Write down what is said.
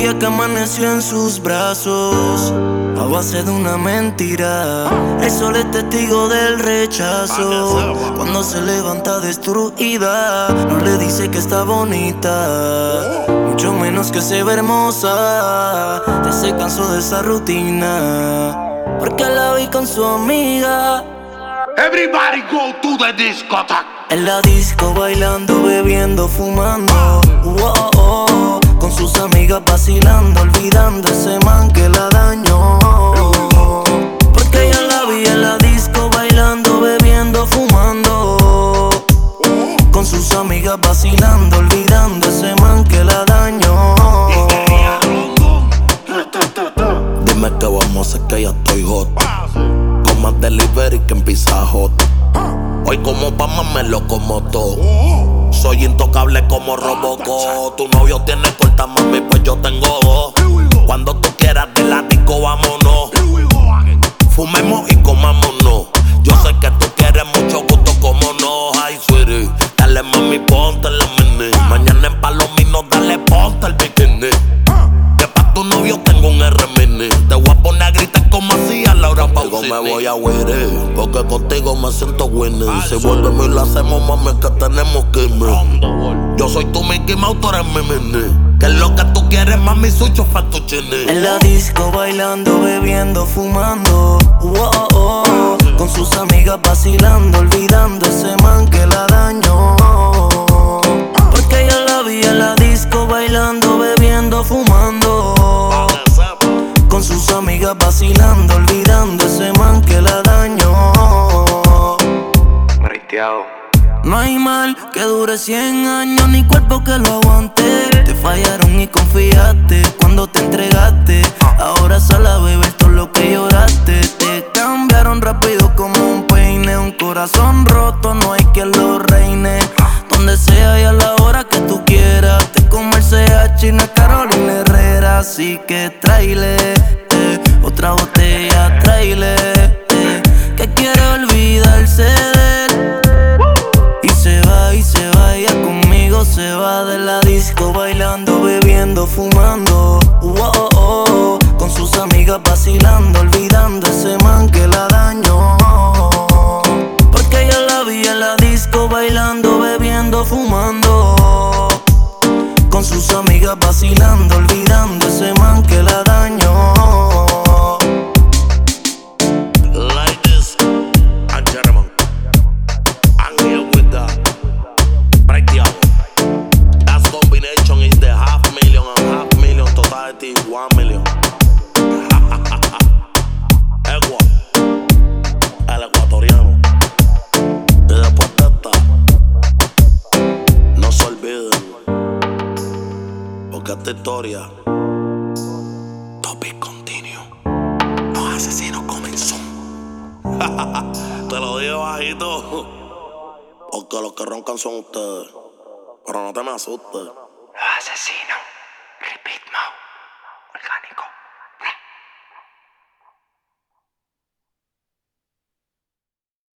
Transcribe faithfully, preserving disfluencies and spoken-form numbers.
día que amaneció en sus brazos, a base de una mentira. El sol es testigo del rechazo. Cuando se levanta destruida, no le dice que está bonita, mucho menos que se ve hermosa. Ya se cansó de esa rutina, porque la vi con su amiga. Everybody go to the discotheque. En la disco bailando, bebiendo, fumando, oh, oh, oh, con sus amigas vacilando, olvidando ese man que la dañó. Porque ya la vi en la disco bailando, bebiendo, fumando, con sus amigas vacilando, olvidando ese man que la dañó. Dime qué vamos a hacer, que ya estoy hot, con más delivery que en Pizza Hut. Hoy como Obama me locomoto, soy intocable como Robocop. Tu novio tiene corta, mami, pues yo tengo dos. Cuando tú quieras de la disco, vámonos. Fumemos y comámonos. Yo sé que tú quieres mucho gusto, como no. Ay, sweetie, dale mami, ponte la mini. Mañana en Palomino, dale ponte el bikini. Que pa' tu novio tengo un R-Mini. Te voy a poner a gritar como hacía Laura Pausini. Me voy a huir, porque contigo me siento winning. Si volvemos y lo hacemos, mami, es que tenemos que irme. Yo soy tu Mickey Mouse, tú eres mi mini. Que es lo que tú quieres, mami, soy fettuccine. En la disco bailando, bebiendo, fumando, oh, oh, oh, con sus amigas vacilando, olvidando ese man que la dañó. Porque ya la vi en la disco bailando, bebiendo, fumando, con sus amigas vacilando, olvidando ese man que la dañó. No hay mal que dure cien años, ni cuerpo que lo aguante. Te fallaron y confiaste cuando te entregaste. Ahora sal a beber todo lo que lloraste. Te cambiaron rápido como un peine. Un corazón roto, no hay quien lo reine. Donde sea y a la hora que tú quieras. Te comerse a China, Carolina Herrera. Así que tráele eh, otra botella, tráele eh, que quiere olvidarse de él. Y se va, y se va, ella conmigo se va de la disco bailando, bebiendo, fumando, oh, oh, oh, con sus amigas vacilando, olvidando ese man que la dañó. Porque ya la vi en la disco bailando, bebiendo, fumando, con sus amigas vacilando, olvidando ese man que la dañó. Ladies and gentlemen, I'm here with the breakdown. That combination is the half million and half million, totality one million. Egua, el ecuatoriano. Y después de esta, no se olviden, porque esta historia topic continuo. Los asesinos comenzó. Te lo digo bajito, porque los que roncan son ustedes. Pero no te me asustes. Los asesinos.